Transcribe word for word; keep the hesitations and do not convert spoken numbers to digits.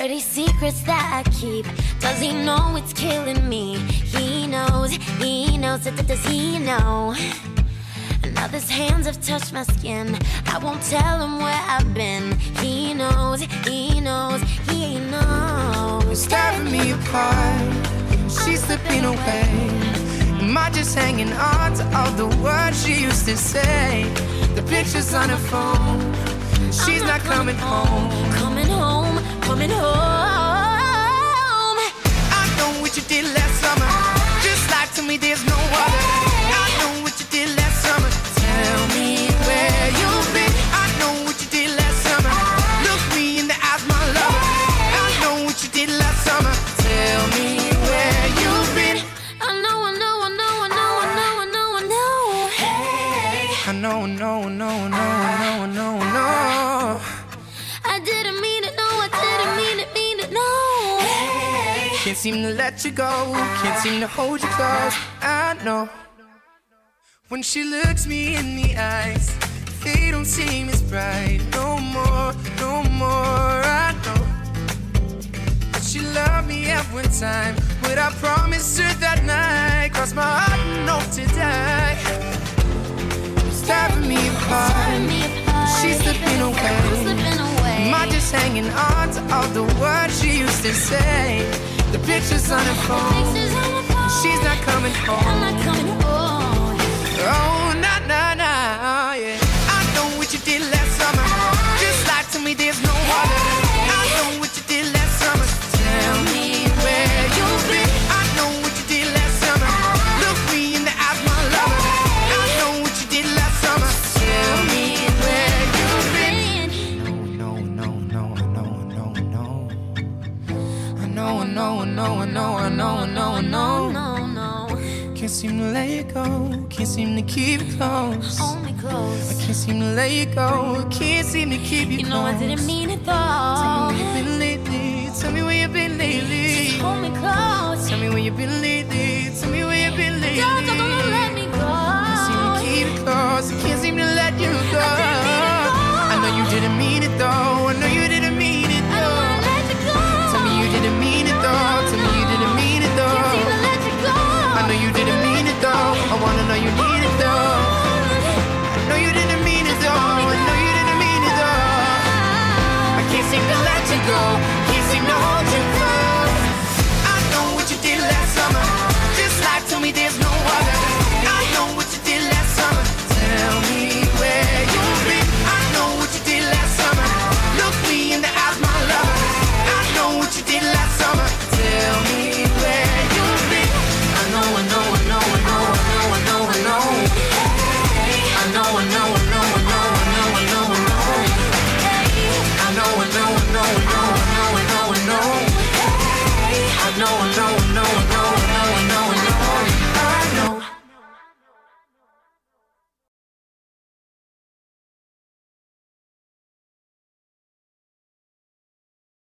Dirty secrets that I keep. Does he know it's killing me? He knows, he knows, does he know? Now his hands have touched my skin. I won't tell him where I've been. He knows, he knows, he knows. It's tearing me apart. She's slipping away. Am I just hanging on to all the words she used to say? The pictures on her phone. She's not, not coming, coming home. home. Coming home, coming home. I know what you did last summer. Just lie to me, there's no other. I know what you did last summer. Tell me where you've been. I know what you did last summer. Look me in the eyes, my love. I know what you did last summer. Tell me where you've been. I know, I know, I know, I know, I know, I know, I know. Hey. I know, I know, I know, I know, I know, I know. I didn't mean it, no, I didn't mean it, mean it, no. Hey. Can't seem to let you go. Can't seem to hold you close. I know. When she looks me in the eyes, they don't seem as bright. No more, no more. I know that she loved me at one time. What I promised her that night crossed my heart and hope to die. It's tearing me apart. She's slipping away. Am I just hanging on to all the words she used to say? The pictures on her phone. She's not coming home. I'm not coming home. Oh, nah, nah, nah, yeah. I know what you did last summer. Just lie to me, there's no other. I know what you did last summer. Tell me where you've been. I know what you did last summer. Look me in the eyes, my lover. I know what you did last summer. Tell me where you've been. No, no, no, no, no, no, no. I know, I know, I know, I know, I know, I know, I know. No, no. Can't seem to let it go. Can't seem to keep it close. Hold me close. I can't seem to let you go. Can't seem to keep you, you close. You know I didn't mean it though. Tell me where you've been lately. Tell me where you've been lately. Just hold me close. Tell me where you've been lately. Tell me where you've been lately. Don't, don't, don't let me go. Can't seem to keep it close. I can't seem to let you go. I, I know you didn't mean it though. I know you didn't mean it though. I don't wanna let you go. Tell me you didn't mean it though. Tell me you didn't mean it though. Can't seem to let you go. I know you didn't mean it though. I wanna know you need it though. I know you didn't mean it though. I know you didn't mean it though. I can't seem to let you go. Can't seem to hold you close. I know what you did last summer. Just lie to me, there's no other. I know what you did last summer. Tell me where you've been. I know what you did last summer. Look me in the eyes, my lover. I know what you did last summer. Tell me where you've been. I know, I know, I know, I know, I know, I know, I know. I know, I know, I know, I know, I know, I know, I know. I know, I know, I know, I know, I know, I know, I know. I know, I know, I know, I know, I know, I know, I know.